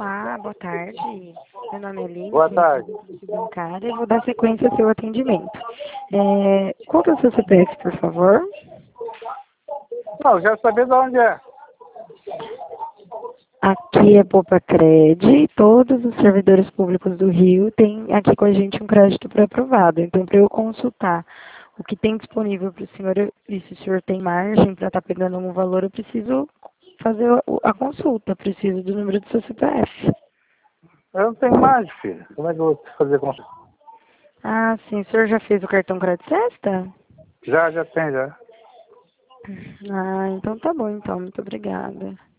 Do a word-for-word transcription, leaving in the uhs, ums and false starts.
Olá, boa tarde. Meu nome é Aline, Boa tarde. bancária, e vou dar sequência ao seu atendimento. É, qual que é o seu C P F, por favor? Não, eu quero saber de onde é. Aqui é Popacred, e todos os servidores públicos do Rio têm aqui com a gente um crédito pré-aprovado. Então, para eu consultar o que tem disponível para o senhor e se o senhor tem margem para estar pegando algum valor, eu preciso fazer a, a consulta, preciso do número do seu C P F. Eu não tenho mais, filho. Como é que eu vou fazer com você? Ah, sim. O senhor já fez o cartão Crédito Sexta? Já, já tem, já. Ah, então tá bom, então. Muito obrigada.